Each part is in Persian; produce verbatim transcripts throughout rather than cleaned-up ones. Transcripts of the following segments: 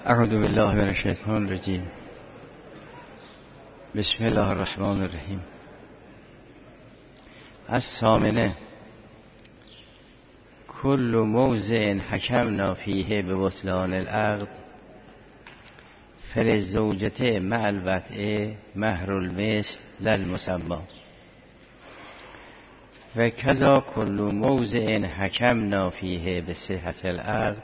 اعوذ بالله من الشیطان الرجیم. بسم الله الرحمن الرحیم. الثامنه کل موضع حکمنا فیه ببطلان العقد فللزوجة مع الوطء مهر المثل للمسمى و کذا کل موضع حکمنا فیه بصحة العقد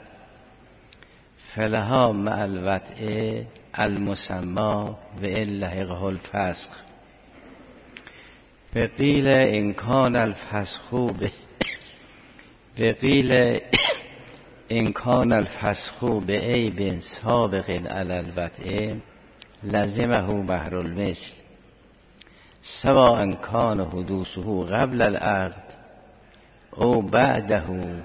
فلها مع الوطء المسمى و لحقه الفسخ. وقیل ان کان الفسخ به وقیل ان کان الفسخ بعیب سابق علی الوطء لزمه مهر المثل سواء کان حدوثه قبل العقد او بعده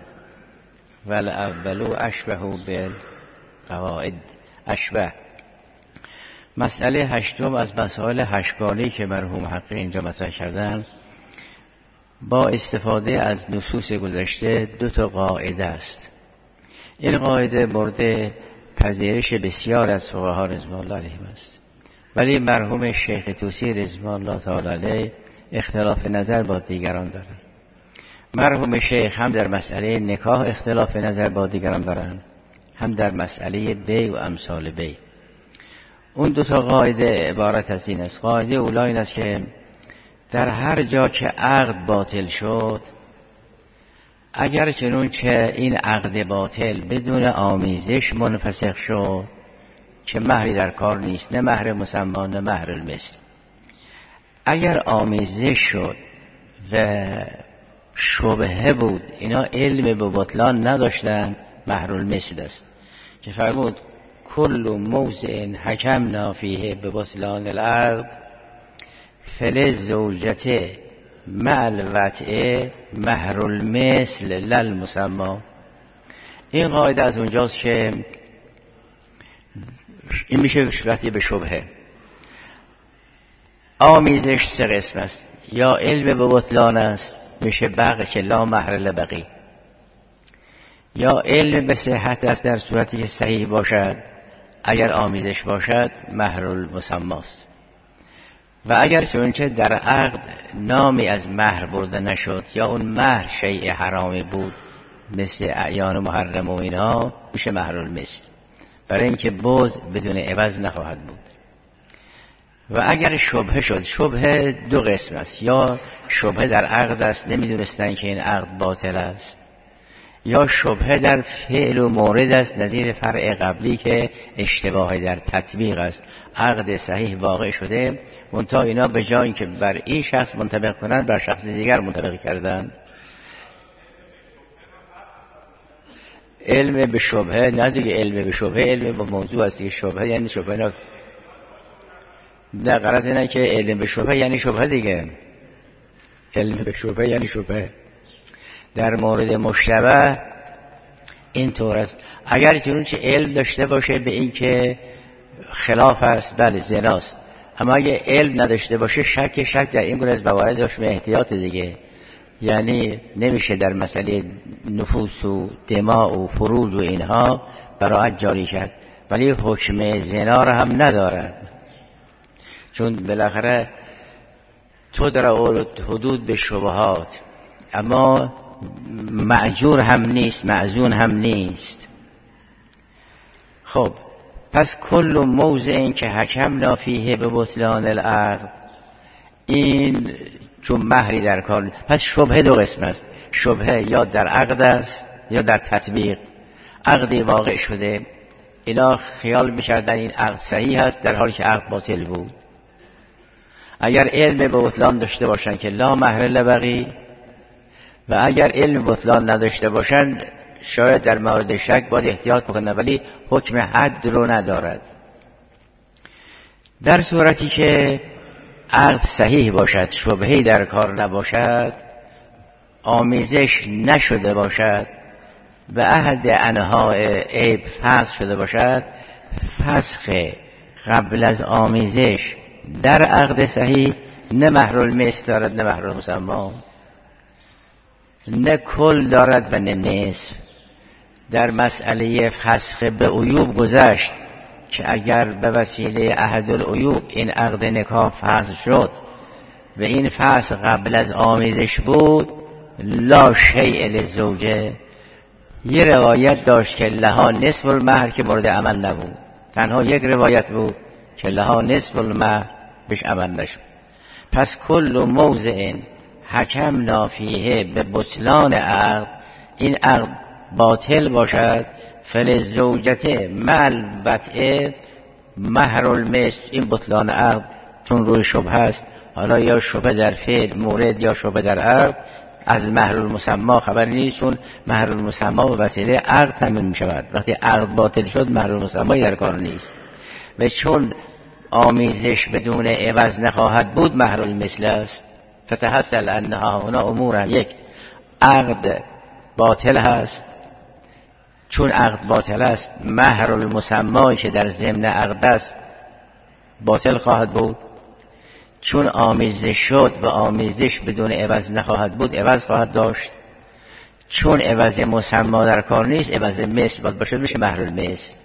والاول اشبه بالقواعد اشبه. مسئله هشتم از مسائل هشتگانه‌ای که مرحوم حقی اینجا مطرح کردن با استفاده از نصوص گذشته دو تا قاعده است. این قاعده مورد پذیرش بسیار از فقها رضوان الله علیهم است، ولی مرحوم شیخ طوسی رضوان الله تعالی علیه اختلاف نظر با دیگران دارند. مرحوم شیخ هم در مسئله نکاح اختلاف نظر با دیگران دارند، هم در مسئله بیع و امثال بیع. اون دو تا قاعده عبارت از این است. قاعده اولا این است که در هر جا که عقد باطل شد، اگر چنون که این عقد باطل بدون آمیزش منفسخ شد که مهری در کار نیست، نه مهر مسمى نه مهر المثل. اگر آمیزش شد و شبهه بود، اینا علم به بطلان نداشتن، مهر المثل است که فرمود کل موضع حکمنا فیه ببطلان العقد فللزوجة مع الوطء مهر المثل للمسمى. این قاعده از اونجاست که این میشه وقتی به شبهه. آمیزش سه قسم است، یا علم به بطلان است میشه بقی که لا مهر لبقی، یا علم به صحت است در صورتی که صحیح باشد، اگر آمیزش باشد مهر المسمى است. و اگر چونچه در عقد نامی از مهر برده نشد یا اون مهر شیء حرامی بود مثل اعیان محرم و اینها، میشه مهر المثل، برای اینکه باز بدون عوض نخواهد بود. و اگر شبهه شد، شبهه دو قسم است، یا شبهه در عقد است، نمیدونستن که این عقد باطل است، یا شبهه در فعل و مورد است، نظیر فرع قبلی که اشتباه در تطبیق است. عقد صحیح واقع شده منتها اینا به جای اینکه بر این شخص منطبق کنند بر شخص دیگر منطبق کردن. علم به شبهه نه دیگه، علم به شبهه علم به موضوع است دیگه. شبهه یعنی شبهه نه, نه غرض اینه که علم به شبهه یعنی شبهه دیگه. علم به شبهه یعنی شبهه. در مورد مشتبه این طور است، اگر چنانچه علم داشته باشه به این که خلاف است، بله زناست، اما اگه علم نداشته باشه شک شک در این گونه از موارد داشت به احتیاط دیگه. یعنی نمیشه در مسئله نفوس و دماء و فروج و اینها براءت جاری کرد، ولی حکم زنا را هم ندارد، چون بالاخره تو در حدود به شبهات، اما معجور هم نیست، معزون هم نیست. خب پس کل موضع این که حکمنا فیه به بطلان العقد، این چون مهری در کار، پس شبهه دو قسم است. شبهه یا در عقد است یا در تطبیق. عقدی واقع شده، اینا خیال میکردن این عقد صحیح است در حالی که عقد باطل بود. اگر علم به بطلان داشته باشن که لا مهر لبقی، و اگر علم بطلان نداشته باشند شاید در مورد شک باید احتیاط بکنه، ولی حکم حد رو ندارد. در صورتی که عقد صحیح باشد، شبهه‌ای در کار نباشد، آمیزش نشده باشد و عهد انها عیب فسخ شده باشد، فسخ قبل از آمیزش در عقد صحیح نه مهر المثل دارد نه مهر المسمى، نه کل دارد و نه نصف. در مسئله فسخ به عیوب گذشت، که اگر به وسیله احدالعیوب این عقد نکاح فسخ شد و این فسخ قبل از آمیزش بود، لا شیء للزوجه، یه روایت داشت که لها نصف المهر که مورد عمل نبود، تنها یک روایت بود که لها نصف المهر بهش عمل نشد. پس کل موضع حکمنا فیه به بطلان عقد، این عقد باطل باشد، فلزوجت مع الوطء مهر المثل، این بطلان عقد چون روی شبهه است، حالا یا شبهه در فعل مورد یا شبهه در عقد، از مهر المسمى خبر نیست، چون مهر المسمى به وسیله عقد تامین می شود. وقتی عقد باطل شد مهر المسمى در کار نیست، و چون آمیزش بدون عوض نخواهد بود مهر المثل است. فتحصل انها هنا امورا، یک عقد باطل هست، چون عقد باطل است مهر المسمى که در ضمن عقد است باطل خواهد بود، چون آمیزش شد و آمیزش بدون عوض نخواهد بود عوض خواهد داشت، چون عوض مسمى در کار نیست عوض مثل باید باشه، میشه مهر المثل.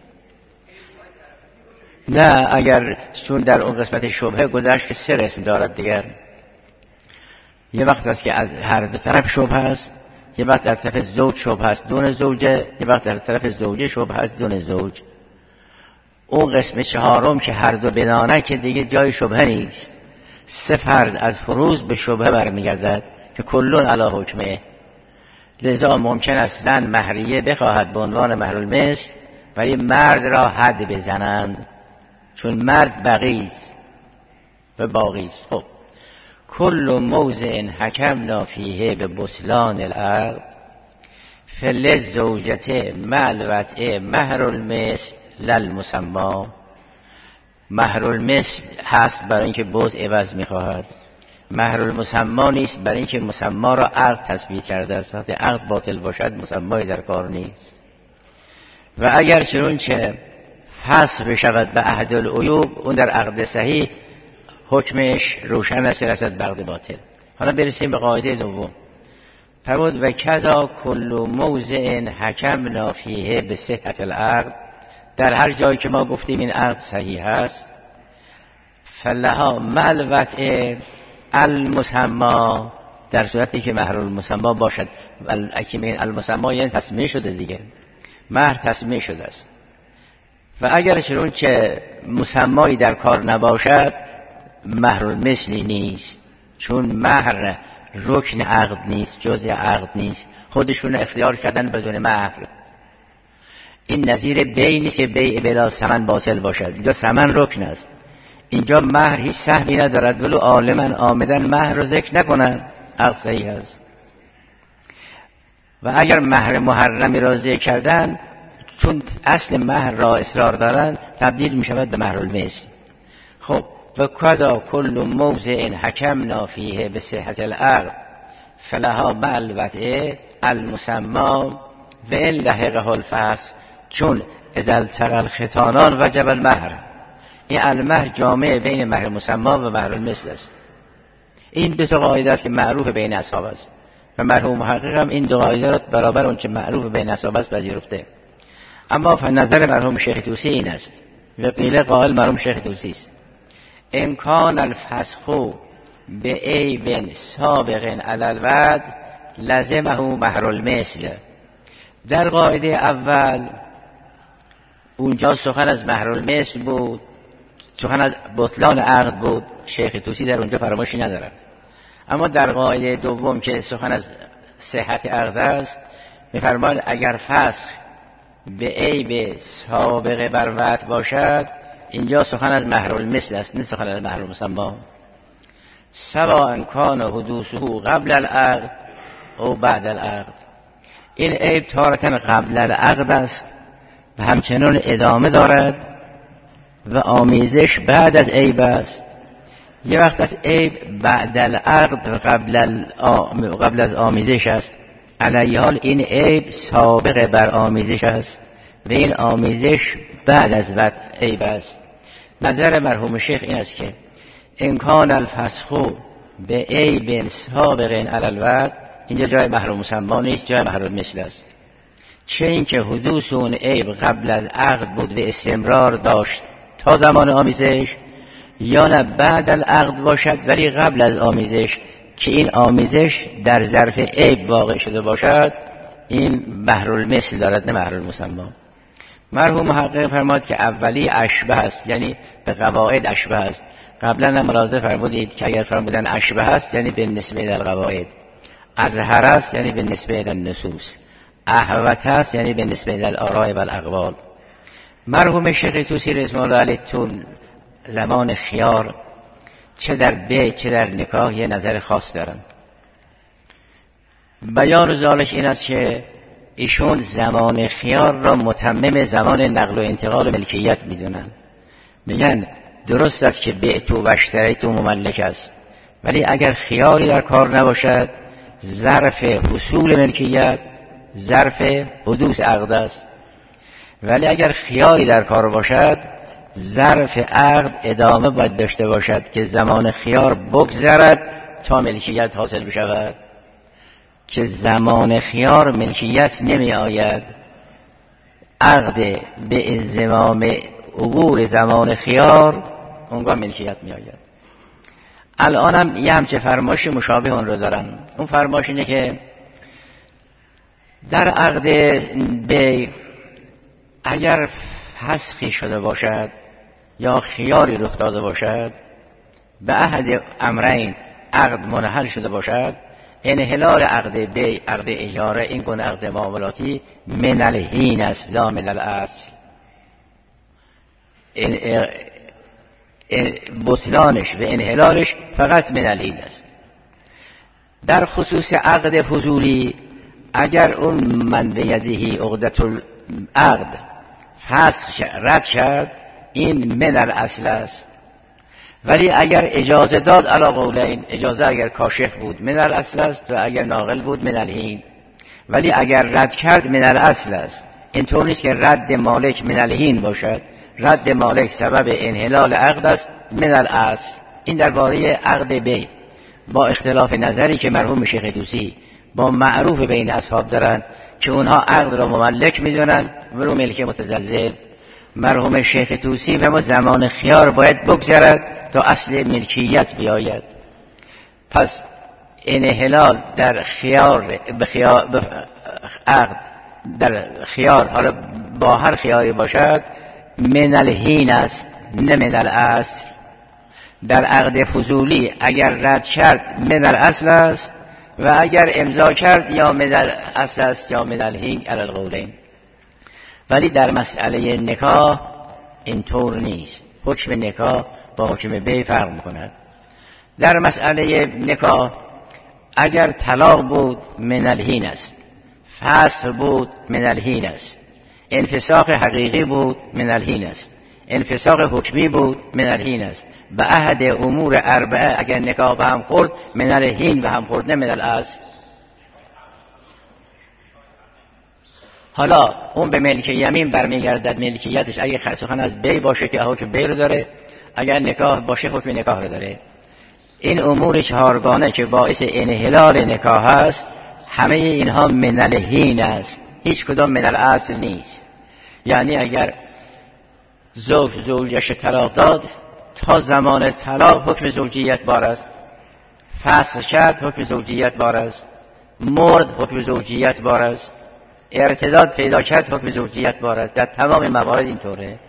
نه اگر چون در اون قسمت شبهه گذشت که سه رسم دارد دیگر، یه وقت است که از هر دو طرف شبهه است، یه وقت در طرف زوج شبهه است دون زوجه، یه وقت در طرف زوجه شبهه است دون زوج. اون قسم چهارم که هر دو بدانه که دیگه جای شبهه نیست، سه فرض از فروض به شبهه برمیگردد که کلون علی حکمه. لذا ممکن است زن مهریه بخواهد به عنوان مهر المثل ولی مرد را حد بزنند، چون مرد بقی است و باقی است. خب کل موضع حکمنا فیه به بطلان العقد فللزوجة مع الوطء مهر المثل للمسمى، مهر المثل هست برای اینکه باز عوض میخواهد، مهر المسمى نیست برای اینکه مسمى را عقد تثبیت کرده است. وقتی عقد باطل باشد مسمى در کار نیست. و اگر چنانچه فسخ بشود به احدالعیوب، اون در عقد صحیح حکمش روشن است رسد به عقد باطل. حالا برسیم به قاعده دوم. فرمود و کذا کل موضع حکمنا فیه به صحت العقد، در هر جایی که ما گفتیم این عقد صحیح است، فلها مع الوطء المسمى، در صورتی که مهر المسمى باشد. اکیمین المسمى یعنی تسمیه شده دیگه، مهر تسمیه شده است. و اگر چون که مسمایی در کار نباشد مهر المثلی نیست، چون مهر رکن عقد نیست، جزء عقد نیست، خودشون اختیار کردن بدون مهر. این نظیر بیع نیست که بیع بلا ثمن باطل باشد، اینجا ثمن رکن است، اینجا مهر هیچ سهمی ندارد، ولو عالما آمدن مهر رو ذکر نکنن عقد صحیح است. و اگر مهر محرمی را ذکر کردن، چون اصل مهر را اصرار دارن، تبدیل می شود به مهر المثل. خب و کذا کل موضع حکمنا فیه به صحت العقد فلها مع الوطء المسمى و ان لحقه الفسخ، چون اذا التقى الختانان وجب المهر. این المهر جامع بین مهر مسمى و مهر المثل است. این دو تا قاعده است که معروف بین اصحاب است و مرحوم محقق هم این دو قاعده را برابر اون چه معروف بین اصحاب است پذیرفته. اما فنظر مرحوم شیخ طوسی این است و قیل قائل مرحوم شیخ طوسی است: ان کان الفسخ به عیب سابق علی الوعد لزمه مهر المثل. در قاعده اول اونجا سخن از مهر المثل بود، سخن از بطلان عقد بود، شیخ طوسی در اونجا فراموشی ندارد. اما در قاعده دوم که سخن از صحت عقد است، می‌فرماید اگر فسخ به عیب سابق بر وعد باشد، اینجا سخن از مهر المثل است، نه سخن از مهر المسمى. سواء کان حدوثه قبل العقد او بعد العقد. این عیب تارة قبل العقد است و همچنان ادامه دارد و آمیزش بعد از عیب است. یه وقت از عیب بعد العقد و قبل, قبل از آمیزش است. علی حال این عیب سابق بر آمیزش است و این آمیزش بعد از عیب است. نظر مرحوم شیخ این است که ان کان الفسخ به عیب سابق علی الوعد، اینجا جای مهر مسمى نیست، جای مهر المثل است. چه اینکه حدوث اون عیب قبل از عقد بود و استمرار داشت تا زمان آمیزش، یا نه بعد العقد باشد ولی قبل از آمیزش که این آمیزش در ظرف عیب واقع شده باشد، این بحرالمثل دارد نه بحرالمسمی. مرحوم محقق فرماد که اولی اشبه است، یعنی به قواعد اشبه است. قبلا هم ملاحظه فرمودید که اگر فرمودن اشبه است یعنی به نسبه در قواعد، اظهر است یعنی به نسبه در نصوص، احوط است یعنی به نسبه در آراء و الاقوال. مرحوم شیخ طوسی رحمه الله علیه تو زمان خیار چه در بیع چه در نکاح یه نظر خاص دارن. بیان ذالک این است که ایشون زمان خیار را متمم زمان نقل و انتقال و ملکیت میدونن. میگن درست است که بعتو و اشتریتو مملک است، ولی اگر خیاری در کار نباشد ظرف حصول ملکیت ظرف حدوث عقد است، ولی اگر خیاری در کار باشد ظرف عقد ادامه باید داشته باشد که زمان خیار بگذرد تا ملکیت حاصل بشود، که زمان خیار ملکیت نمی آید، عقد به انضمام عبور زمان خیار اونگاه ملکیت می آید. الان هم یه همچه فرمایش مشابه اون رو دارن. اون فرمایش اینه که در عقد به اگر فسخی شده باشد یا خیاری رخ داده باشد، به احد امرین عقد منحل شده باشد، انحلال عقد بیع عقد اجاره این گونه عقد معاملاتی من الحین است لا من الاصل. بطلانش و انحلالش فقط من الحین است. در خصوص عقد فضولی اگر اون من بیدهی عقدة العقد فسخ رد کرد این من الاصل است، ولی اگر اجازه داد علی قولین، اجازه اگر کاشف بود من الاصل است و اگر ناقل بود من الحین، ولی اگر رد کرد من الاصل است. اینطور نیست که رد مالک من الحین باشد، رد مالک سبب انحلال عقد است من الاصل. این درباره عقد بیع با اختلاف نظری که مرحوم شیخ طوسی با معروف بین اصحاب دارن که اونها عقد را مملک میدونن و رو ملک متزلزل. مرحوم شیخ طوسی و ما زمان خیار باید بگذرد تا اصل ملکیت بیاید. پس انحلال در خیار به خیار به عقد در خیار، حالا با هر خیاری باشد، من الحین است نه من الاصل. در عقد فضولی اگر رد کرد من الاصل است و اگر امضا کرد یا من الاصل است یا من الحین علی القولین. ولی در مسئله نکاح اینطور نیست. حکم نکاح با حکم بیع فرق می‌کند. در مسئله نکاح اگر طلاق بود من الحین است، فسخ بود من الحین است، انفساخ حقیقی بود من الحین است، انفساخ حکمی بود من الحین است. به عهد امور اربعه اگر نکاح به هم خورد من الحین به هم خورد نه من الاصل. حالا اون به ملک یمین برمیگردد، ملکیتش اگه سخن از بیع باشه که حکم بیع رو داره، اگر نکاح باشه حکم نکاح رو داره. این امور چهارگانه که باعث انحلال نکاح است همه اینها من الحین است، هیچ کدام من الاصل نیست. یعنی اگر زوج زوجش طلاق داد تا زمان طلاق حکم زوجیت بار است، فسخ کرد حکم زوجیت بار است، مرد حکم زوجیت بار است، ارتداد پیدا کرد حکم زوجیت بار است. در تمام موارد اینطوره.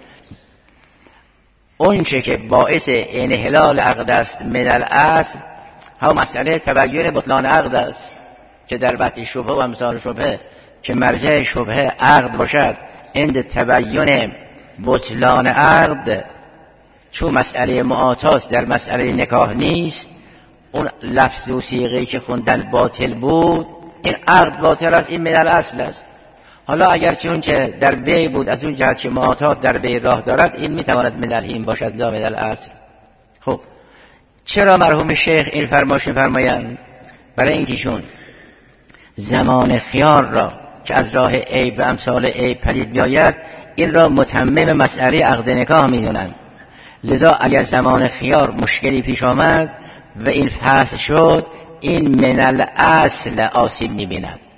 اون چه که باعث انحلال عقد است من الاصل هم مسئله تبیین بطلان عقد است که در بحث شبهه و امثال شبهه که مرجع شبهه عقد باشد عند تبیین بطلان عقد، چون مسئله معاطات در مسئله نکاح نیست، اون لفظ و صیغه‌ای که خوندن باطل بود، این عقد باطل است، این من الاصل است. حالا اگر چون که در بیع بود از اون جهت که معاطات در بیع راه دارد، این میتواند من الحین باشد لا من الاصل. خب چرا مرحوم شیخ این فرمایش فرمایند؟ برای اینکه چون زمان خیار را که از راه عیب و امثال عیب پدید بیاید این را متمم مسئله عقد نکاح میدونند. لذا اگر زمان خیار مشکلی پیش آمد و این فسخ شد، این من الاصل آسیب میبیند.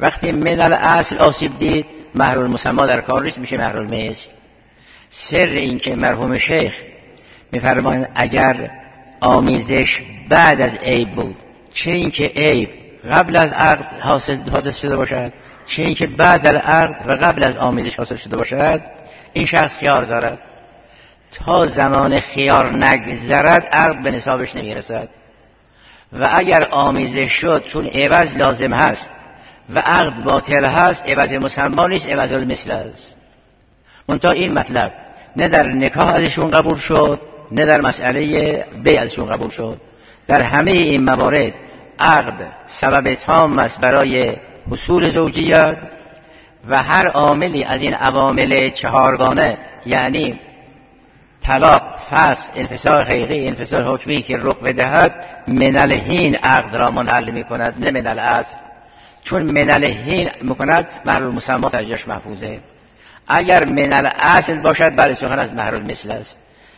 وقتی من الاصل آسیب دید مهر المسما در کار نیست، میشه مهر المثل. سر این که مرحوم شیخ میفرمایند اگر آمیزش بعد از عیب بود، چه این که عیب قبل از عقد حاصل حادث شده باشد، چه این که بعد از عقد و قبل از آمیزش حاصل شده باشد، این شخص خیار دارد. تا زمان خیار نگذرد عقد به نصابش نمیرسد. و اگر آمیزش شد چون عوض لازم هست و عقد باطل هست، عوض مسما نیست، عوض المثل است. منتها این مطلب نه در نکاح ازشون قبول شد، نه در مسئله بیع ازشون قبول شد. در همه این موارد عقد سبب تام است برای حصول زوجیت و هر عاملی از این عوامل چهارگانه، یعنی طلاق، فسخ، انفصال حقیقی، انفصال حکمی که رخ بدهد، من الحین عقد را منحل می کند، نه من الاصل. چون من الحین میکند مهر المسما ترجیحش محفوظه. اگر من الاصل باشد برای سخن از مهر المثل است.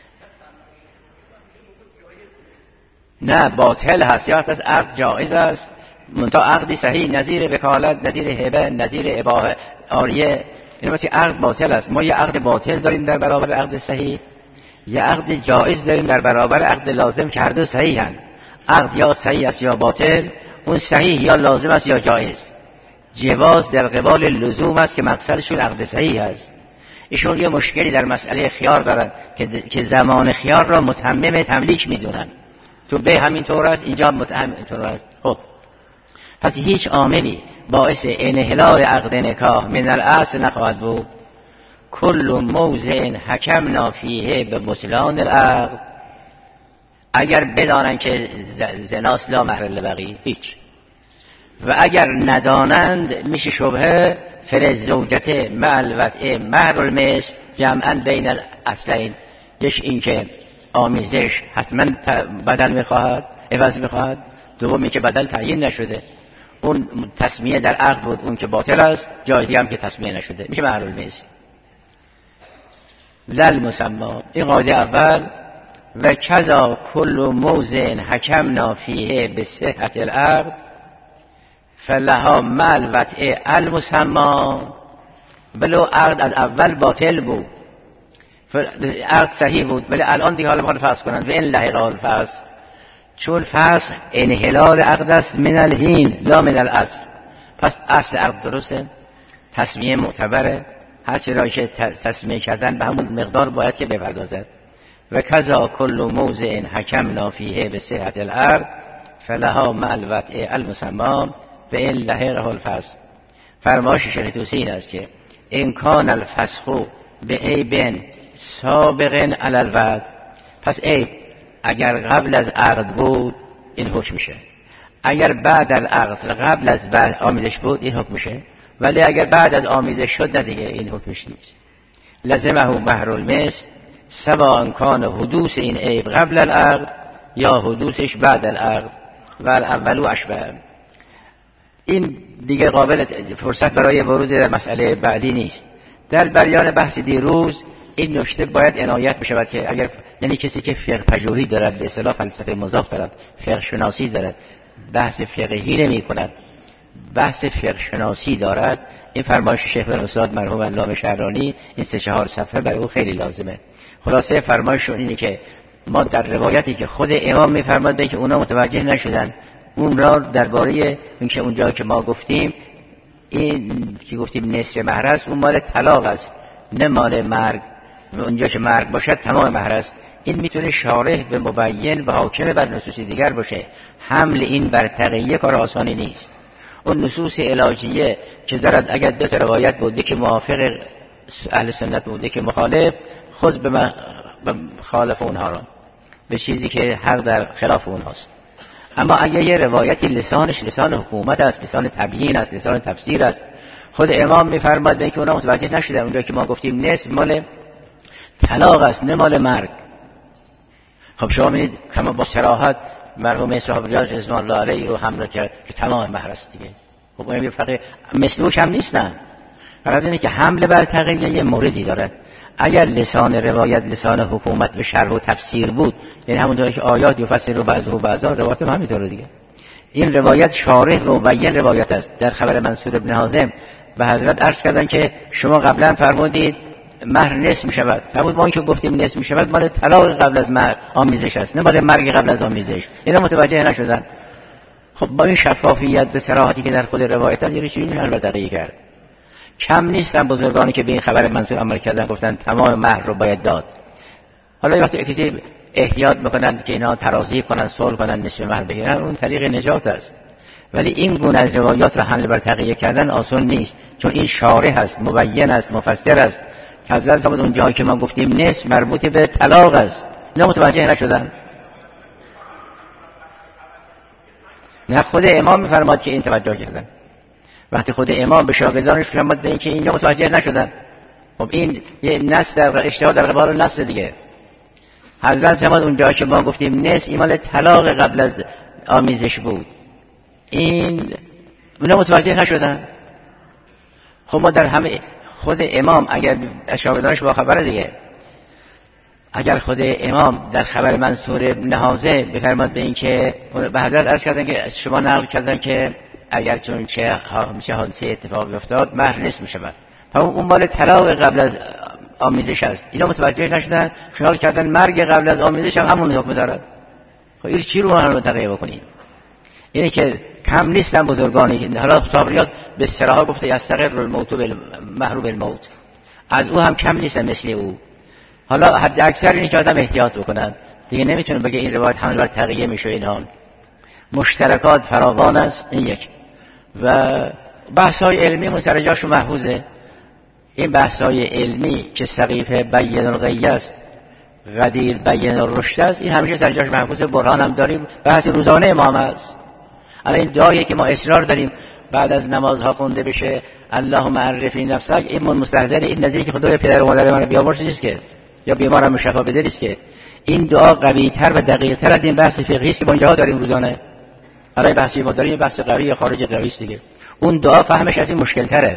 نه باطل هست، یا از عقد جائز است، منتها عقدی صحیح نظیر وکالت، نظیر هبه، نظیر اباحه، عاریه. این واسه عقد باطل است. ما یه عقد باطل داریم در برابر عقد صحیح، یه عقد جائز داریم در برابر عقد لازم که هر دو صحیح هستند. عقد یا صحیح است یا باطل، اون صحیح یا لازم است یا جائز. جواز در قبال لزوم است که مقصدشون عقد صحیح است. ایشون یه مشکلی در مسئله خیار دارن که که زمان خیار را متمم تملیک میدونن. تو به همین طور است، اینجا متمم طور است. خب پس هیچ عاملی باعث انحلال عقد نکاح من الاصل نخواهد بود. کل موضع حکمنا فیه به بطلان العقد. اگر بدانن که زناست لا مهر لبقی، هیچ. و اگر ندانند میشه شبهه فرز زوجته مع الوطئ مهر المثل جمعا بین الاصلین. یش این که آمیزش حتما بدل میخواهد، عوض میخواهد. دومی که بدل تعیین نشده، اون تسمیه در عقد بود، اون که باطل است. جای دیگه هم که تسمیه نشده میشه مهر المثل لل مسما. این قاعده اول. و کذا کل موضع حکمنا فیه به صحت العقد فلها مع الوطئ المسما. ولو عقد از اول باطل بود، عقد صحیح بود، ولی الان دیگه حالا میخوان فسخ کنند. و این لحق الفسخ، چون فسخ انحلال عقد است من الحین لا من الاصل. پس اصل عقد درسته، تسمیه معتبره، هر چرا که تسمیه کردن به همون مقدار باید که بپردازد. و کذا کل موضع حکمنا فیه به صحت العقد فلها مع الوطئ المسما و این لحق الفسخ. فرمایش شیخ طوسی این است که ان کان الفسخ به عیب سابق علی الوطئ. پس عیب اگر قبل از عقد بود این حکم میشه، اگر بعد از عقد قبل از آمیزش بود این حکم میشه، ولی اگر بعد از آمیزش شد نه دیگه این حکمش نیست. لزمه مهر المثل سواء کان حدوث این عیب قبل العقد یا حدوثش بعد العقد و الاول اشبه. این دیگه قابل فرصت برای ورود در مسئله بعدی نیست. در بیان بحث دیروز این نکته باید عنایت بشود که اگر یعنی کسی که فقه پژوهی دارد، به اصطلاح فلسفه مضاف دارد، فقه شناسی دارد، بحث فقهی نمی کند، بحث فقه شناسی دارد، این فرمایش شیخ استاد مرحوم علامه شهرانی این سه چهار صفحه برای او خیلی لازمه. خلاصه فرمایششون اینه که ما در روایتی که خود امام میفرماده که اونا متوجه نشدن، اون را درباره اینکه اونجا که ما گفتیم این که گفتیم نصف مهر است، اون مال طلاق است نه مال مرگ. اونجا که مرگ باشد تمام مهر است. این میتونه شارح به مبین و حاکم بر نصوص دیگر باشه. حمل این بر تقیه کار آسانی نیست. اون نصوص علاجیه که دارد اگر دو تا روایت بوده که موافق اهل سنت بوده که مخالف، خود به مخالف اونها را به چیزی که حق در خلاف اونهاست. اما اگر یه روایتی لسانش لسان حکومت است، لسان تبیین است، لسان تفسیر است، خود امام میفرماد که اونا متوجه نشدن اونجا که ما گفتیم نصف مال طلاق است نه مال مرگ. خب شما می‌بینید کما با صراحت مرحوم صاحب ریاض رضوان الله علیه رو حمله کرد که تمام مهر است دیگه. خب این فرق مثلوش هم نیستن. فرض اینه که حمله بر تقیه یه موردی دارد. اگر لسان روایت لسان حکومت به شرح و تفسیر بود، یعنی همونطوری که آیات یفسر رو بعض و بعضا، روایت هم همینطوره دیگه. این روایت شارح و مبین روایت است. در خبر منصور ابن حازم به حضرت عرض کردن که شما قبلا فرمودید مهر نصف می شود، فرمود ما این که گفتیم نصف می شود مال طلاق قبل از مهر آمیزش است، نه مال مرگ قبل از آمیزش. اینا متوجه نشدن. خب با این شفافیت به صراحتی که در خود روایت است، یه چیزی میشه البته کرد. کم نیستن بزرگانی که به این خبر منصور عمل کردن، گفتن تمام مهر رو باید داد. حالا وقتی کسی احتیاط میکنن که اینا ترازی کنن، صلح کنن، نصف مهر بگیرن، اون طریق نجات است. ولی این گونه از روایات را حمل بر تقیه کردن آسان نیست، چون این شارح است، مبین است، مفسر است. که حضرت فرمود اون جایی که ما گفتیم نصف مربوط به طلاق است. اینا متوجه نشدن. نه خود امام میفرماد که این توجه کردن. وقتی خود امام به شاگردانش فرمود به این که اینجا متوجه نشدن. خب این یه نص در اجتهاد در قبال نص دیگه. حضرت فرمود اون جایی که ما گفتیم نصف ایمال طلاق قبل از آمیزش بود. این اونا متوجه نشدن. خب ما در همه خود امام اگر شاگردانش با خبره دیگه، اگر خود امام در خبر منصور ابن حازم بفرماد به این که به حضرت عرض کردن که شما نقل کردن که اگر چون چه میشه حادثه اتفاق افتاد مهر نصف می شود، اون مال طلاق قبل از آمیزش است. اینا متوجه نشدن، خیال کردن مرگ قبل از آمیزش هم همون حکم دارد. خب این چی رو ما رو تقیه بکنیم؟ اینه که کم نیستن بزرگانی که حالا صابریات به صراحت گفته یستقر الموت بالمحروب الموت، از او هم کم نیستن مثل او. حالا حد اکثر اینه که آدم احتیاط بکنن دیگه، نمیتونه بگه این روایت حمل بر تقیه میشه. اینها مشترکات فراوان است. این یک. و بحث‌های علمی مسرجاش محفوظه. این بحث‌های علمی که سقیفه بیان الغی است، غدیر بیان الرشد است، این همیشه سرجاش محفوظه. برهان هم داریم، بحث روزانه امام است. اما این دعایی که ما اصرار داریم بعد از نمازها خونده بشه اللهم عرفنی نفسک، این مستحضر این نظری که خدای پدر و مادر من بیامرز نیست که، یا بیمارم شفا بده نیست که. این دعا قوی‌تر و دقیق‌تر از این بحث فقهی است که ما اینجا داریم روزانه. برای بحثی ما داریم بحث قوی خارج قوی است دیگه. اون دعا فهمش از این مشکل تره.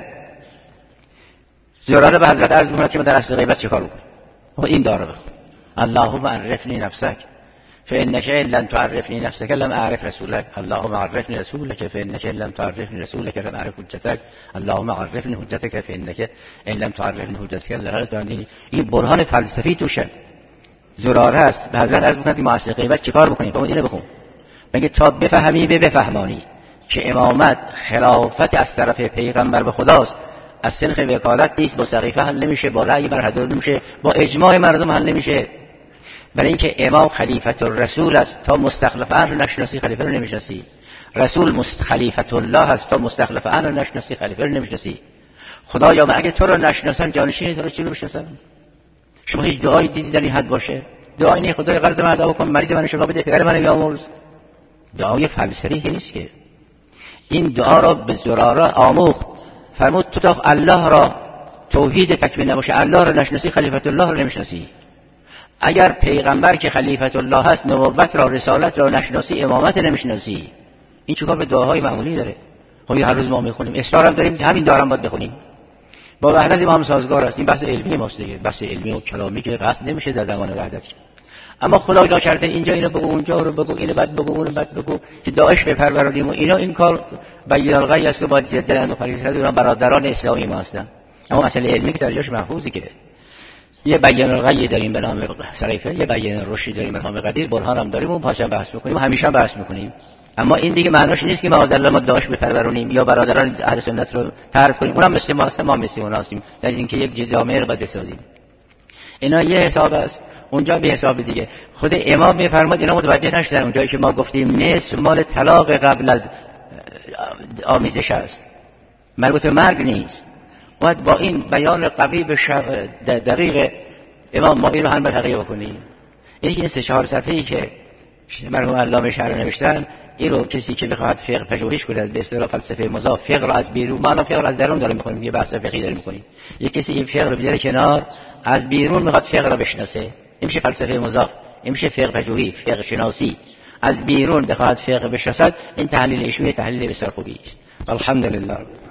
زراره به حضرت عرض می‌کنه که ما در اصل غیبت چیکار بکنیم. این دعا رو بخون. اللهم عرفنی نفسک فإنك لن تعرفني نفسك لم أعرف رسولك، اللهم عرفني رسولك فإنك لم تعرفني رسولك لم أعرف حجتك، اللهم عرفني حجتك فإنك إن لم تعرفني حجتك لم أعرف داني. این برهان فلسفی توشه. زراره است. به حضرت عرض می‌کنه که ما اصل غیبت چیکار بکنیم؟ بابا اینو بخون. میگه تا بفهمی به بفهمانی که امامت خلافت از طرف پیغمبر به خداست، از سلخ وکالت نیست، با سقیفه حل نمیشه، با رأی بر حد نمیشه، با اجماع مردم حل نمیشه. برای اینکه امام خلیفت الرسول است، تا مستخلف عنه رو نشناسی خلیفه رو نمیشناسی. رسول مست خلیفت الله است، تا مستخلف عنه رو نشناسی خلیفه رو نمیشناسی. خدایا من اگه تو رو نشناسم جانشین تو رو چی رو بشناسم؟ شما هیچ دعایی دیدی در این حد باشه؟ دعایی نه خدای قرض من ادا کن، مریض من شفا بده، پدر من بیامرز. دعای فلسفی نیست که. این دعا را به زراره آموخت. فرمود تو تا الله را توحید تکمیل نباشه، الله را نشناسی، خلیفت الله را نمیشناسی. اگر پیغمبر که خلیفت الله هست نبوت را، رسالت را نشناسی، امامت نمیشناسی، این چیکار به دعاهای معمولی داره؟ خب هر روز ما میخونیم، اصرارم داریم همین دعا باید بخونیم. با وحدت امام سازگار است. این بحث علمی ماست دیگه، بحث علمی و کلامی که قصد نمیشه در زمان وحدت. اما خدای لا کرده اینجا اینو بگو، اونجا رو بگو، اینو بعد بگو، اونو بعد بگو که داعش بپرورونیم و اینا. این کار بیان الغی است و با جدل و فریضه اینا برادران اسلامی ما هستن. اما مسئله علمی که سرجاش محفوظی که یه بیان الغی داریم به نام سقیفه، یه بیان الرشد داریم به نام قدیر، برهان هم داریم و پاشا بحث می‌کنیم و همیشه بحث می‌کنیم. اما این دیگه معناش نیست که معاذالله ما داعش بپرورونیم یا برادران اهل سنت رو طرد کنیم. اونم مثل ما هستن، ما مثل اونها هستیم، در اینکه یک جامعه رو باید بسازیم. اینا یه حساب است، اونجا به حساب دیگه. خود امام میفرماد اینا متوجه نشدن اونجایی که ما گفتیم نصف مال طلاق قبل از آمیزش است، مربوط به مرگ نیست. باید با این بیان قوی به دقیق امام ما این رو هم بتقیه بکنیم. این که سه چهار صفحه‌ای که مرحوم علامه شهر نوشتن، این رو کسی که بخواد فقه پژوهش کنه به اصطلاح فلسفه مضاف، فقه رو از بیرون، ما فقه رو از درون داریم می‌خونیم، یه بحث فقهی داریم می‌کنیم. یک کسی این فقه رو بذاره کنار، از بیرون میخواد فقه رو بشناسه، این میشه فلسفه مضاف، این میشه فقه پژوهی، فقه شناسی. از بیرون بخواد فقه بشناسد، این تحلیل ایشون تحلیل بسیار خوبی است. الحمدلله.